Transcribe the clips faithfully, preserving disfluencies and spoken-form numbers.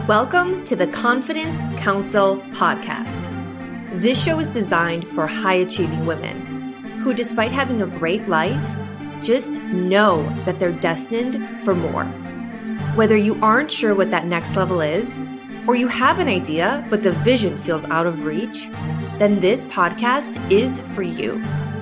Welcome to the Confidence Council podcast. This show is designed for high-achieving women who, despite having a great life, just know that they're destined for more. Whether you aren't sure what that next level is, or you have an idea but the vision feels out of reach, then this podcast is for you.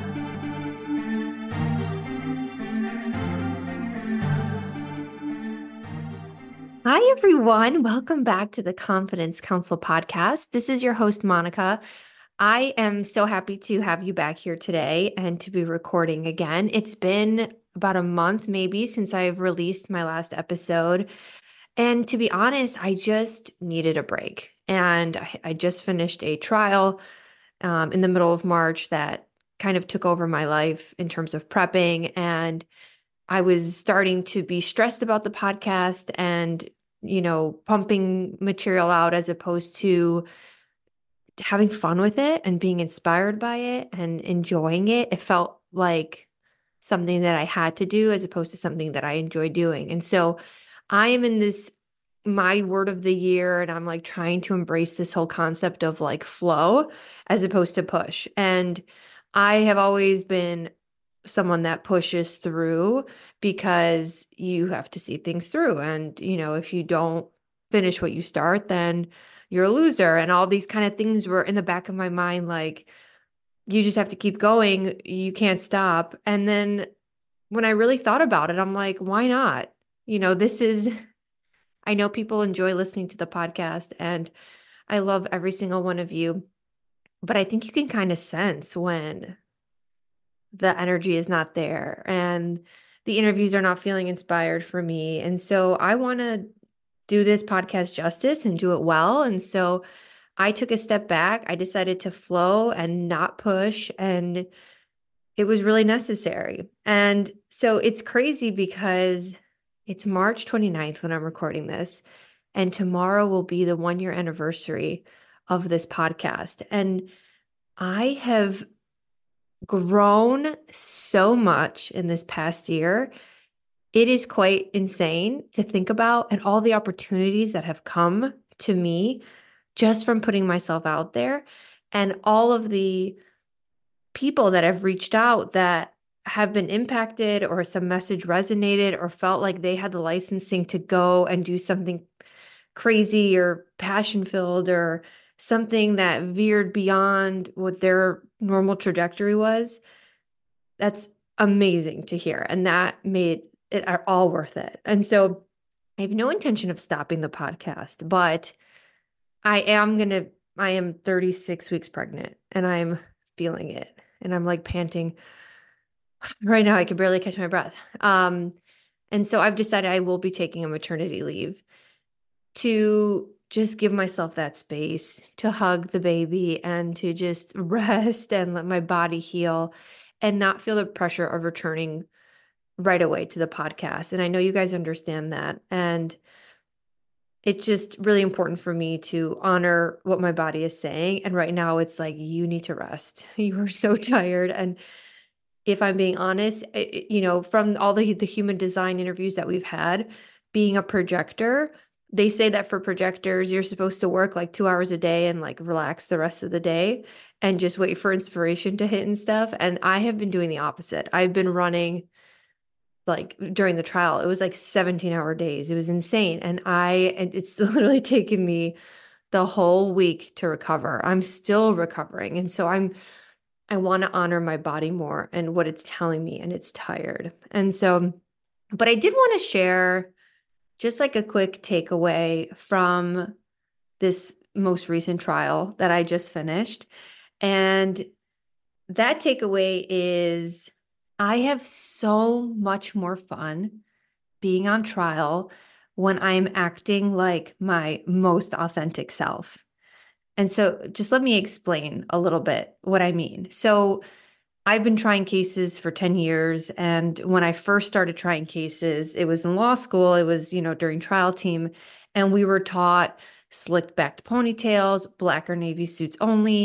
Hi, everyone. Welcome back to the Confidence Council podcast. This is your host, Monica. I am so happy to have you back here today and to be recording again. It's been about a month maybe since I've released my last episode. And to be honest, I just needed a break. And I, I just finished a trial um, in the middle of March that kind of took over my life in terms of prepping. And I was starting to be stressed about the podcast and, you know, pumping material out as opposed to having fun with it and being inspired by it and enjoying it. It felt like something that I had to do as opposed to something that I enjoy doing. And so I am in this, my word of the year, and I'm like trying to embrace this whole concept of like flow as opposed to push. And I have always been someone that pushes through because you have to see things through. And, you know, if you don't finish what you start, then you're a loser. And all these kind of things were in the back of my mind, like, you just have to keep going. You can't stop. And then when I really thought about it, I'm like, why not? You know, this is, I know people enjoy listening to the podcast and I love every single one of you, but I think you can kind of sense when the energy is not there and the interviews are not feeling inspired for me. And so I want to do this podcast justice and do it well. And so I took a step back. I decided to flow and not push. And it was really necessary. And so it's crazy because it's March twenty-ninth when I'm recording this. And tomorrow will be the one year anniversary of this podcast. And I have grown so much in this past year. It is quite insane to think about, and all the opportunities that have come to me just from putting myself out there, and all of the people that have reached out that have been impacted, or some message resonated, or felt like they had the licensing to go and do something crazy or passion filled or something that veered beyond what their normal trajectory was. That's amazing to hear. And that made it all worth it. And so I have no intention of stopping the podcast, but I am going to, I am thirty-six weeks pregnant and I'm feeling it. And I'm like panting right now. I can barely catch my breath. Um, and so I've decided I will be taking a maternity leave to just give myself that space to hug the baby and to just rest and let my body heal and not feel the pressure of returning right away to the podcast. And I know you guys understand that. And it's just really important for me to honor what my body is saying. And right now it's like, you need to rest. You are so tired. And if I'm being honest, it, you know, from all the, the human design interviews that we've had, being a projector, they say that for projectors, you're supposed to work like two hours a day and like relax the rest of the day and just wait for inspiration to hit and stuff. And I have been doing the opposite. I've been running like during the trial, it was like seventeen hour days. It was insane. And I, and it's literally taken me the whole week to recover. I'm still recovering. And so I'm, I want to honor my body more and what it's telling me, and it's tired. And so, but I did want to share just like a quick takeaway from this most recent trial that I just finished. And that takeaway is I have so much more fun being on trial when I'm acting like my most authentic self. And so just let me explain a little bit what I mean. So I've been trying cases for ten years. And when I first started trying cases, it was in law school. It was, you know, during trial team. And we were taught slicked backed ponytails, black or navy suits only,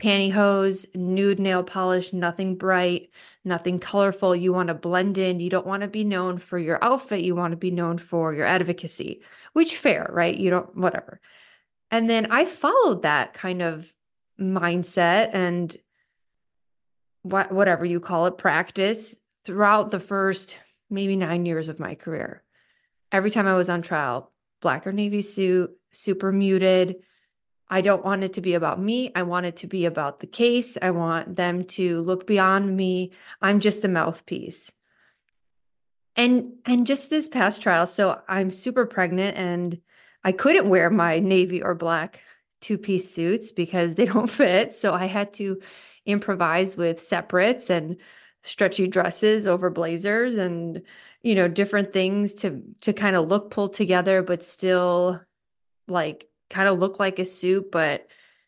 pantyhose, nude nail polish, nothing bright, nothing colorful. You want to blend in. You don't want to be known for your outfit. You want to be known for your advocacy, which fair, right? You don't, whatever. And then I followed that kind of mindset and what, whatever you call it, practice throughout the first maybe nine years of my career. Every time I was on trial, black or navy suit, super muted. I don't want it to be about me. I want it to be about the case. I want them to look beyond me. I'm just a mouthpiece. And and just this past trial, so I'm super pregnant and I couldn't wear my navy or black two-piece suits because they don't fit. So I had to improvise with separates and stretchy dresses over blazers and you know different things to to kind of look pulled together but still like kind of look like a suit but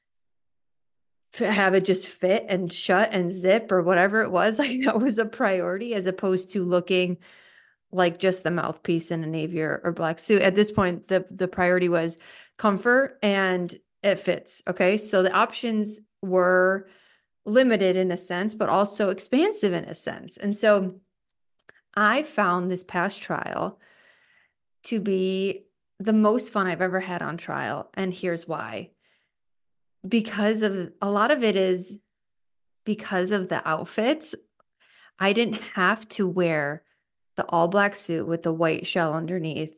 have it just fit and shut and zip or whatever it was. Like that was a priority as opposed to looking like just the mouthpiece in a navy or, or black suit. At this point, the the priority was comfort and it fits. Okay. So the options were limited in a sense, but also expansive in a sense. And so I found this past trial to be the most fun I've ever had on trial. And here's why. Because of a lot of it is because of the outfits. I didn't have to wear the all black suit with the white shell underneath.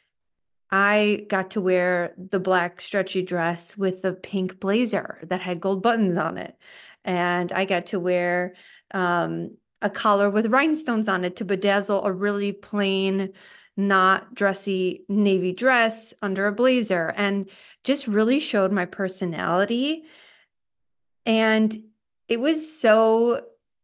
I got to wear the black stretchy dress with the pink blazer that had gold buttons on it. And I got to wear um, a collar with rhinestones on it to bedazzle a really plain, not dressy navy dress under a blazer and just really showed my personality. And it was so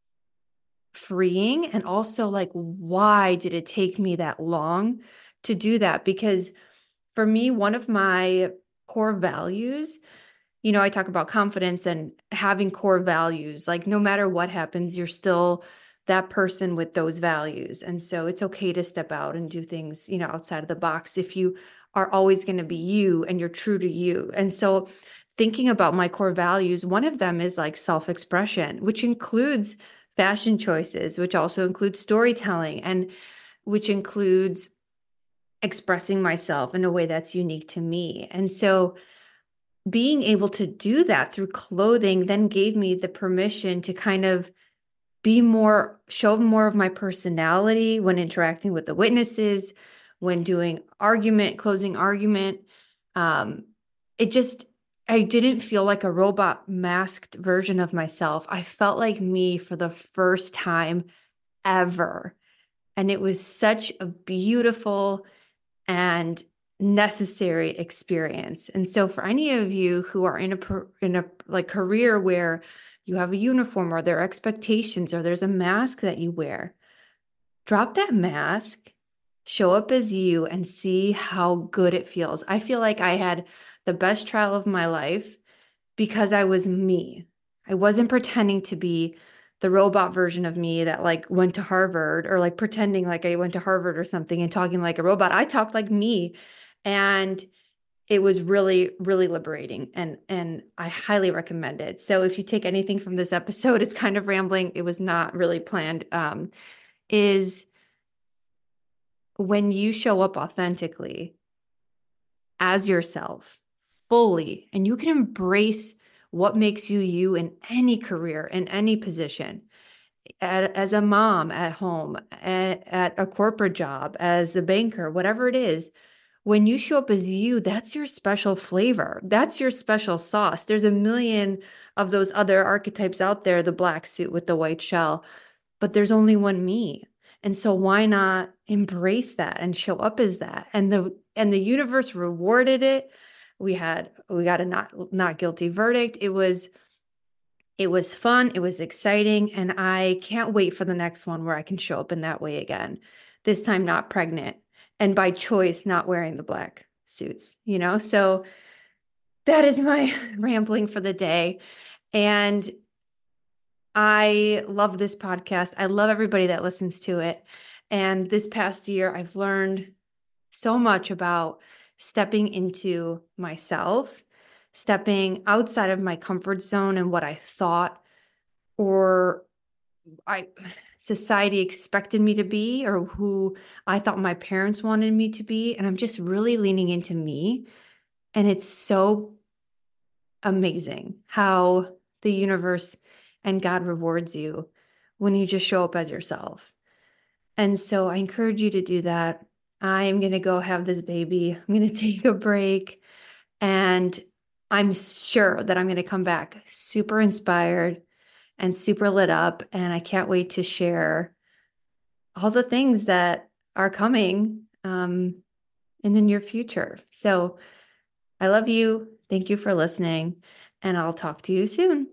freeing and also like, why did it take me that long to do that? Because for me, one of my core values, you know, I talk about confidence and having core values, like no matter what happens, you're still that person with those values. And so it's okay to step out and do things, you know, outside of the box if you are always going to be you and you're true to you. And so thinking about my core values, one of them is like self-expression, which includes fashion choices, which also includes storytelling and which includes expressing myself in a way that's unique to me. And so being able to do that through clothing then gave me the permission to kind of be more, show more of my personality when interacting with the witnesses, when doing argument, closing argument. Um, it just, I didn't feel like a robot masked version of myself. I felt like me for the first time ever. And it was such a beautiful and necessary experience. And so for any of you who are in a in a like career where you have a uniform or there are expectations or there's a mask that you wear, drop that mask, show up as you and see how good it feels. I feel like I had the best trial of my life because I was me. I wasn't pretending to be the robot version of me that like went to Harvard or like pretending like I went to Harvard or something and talking like a robot. I talked like me. And it was really, really liberating. And and I highly recommend it. So if you take anything from this episode, it's kind of rambling. It was not really planned. Um, is when you show up authentically as yourself fully, and you can embrace what makes you you in any career, in any position, at, as a mom at home, at, at a corporate job, as a banker, whatever it is, when you show up as you, that's your special flavor. That's your special sauce. There's a million of those other archetypes out there, the black suit with the white shell, but there's only one me. And so why not embrace that and show up as that? And the and the universe rewarded it. We had we got a not not guilty verdict. It was it was fun, it was exciting, and I can't wait for the next one where I can show up in that way again. This time not pregnant and by choice not wearing the black suits, you know? So that is my rambling for the day. And I love this podcast. I love everybody that listens to it. And this past year, I've learned so much about stepping into myself stepping outside of my comfort zone and what I thought or I society expected me to be or who I thought my parents wanted me to be. And I'm just really leaning into me. And it's so amazing how the universe and God rewards you when you just show up as yourself. And so I encourage you to do that. I am going to go have this baby. I'm going to take a break. And I'm sure that I'm going to come back super inspired and super lit up. And I can't wait to share all the things that are coming um, in the near future. So I love you. Thank you for listening. And I'll talk to you soon.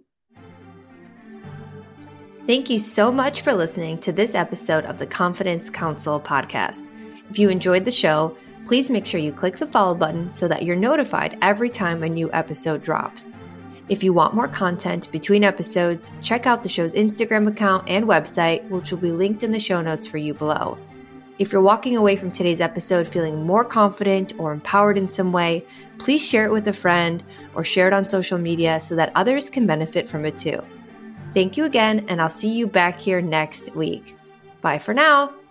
Thank you so much for listening to this episode of the Confidence Council podcast. If you enjoyed the show, please make sure you click the follow button so that you're notified every time a new episode drops. If you want more content between episodes, check out the show's Instagram account and website, which will be linked in the show notes for you below. If you're walking away from today's episode feeling more confident or empowered in some way, please share it with a friend or share it on social media so that others can benefit from it too. Thank you again, and I'll see you back here next week. Bye for now.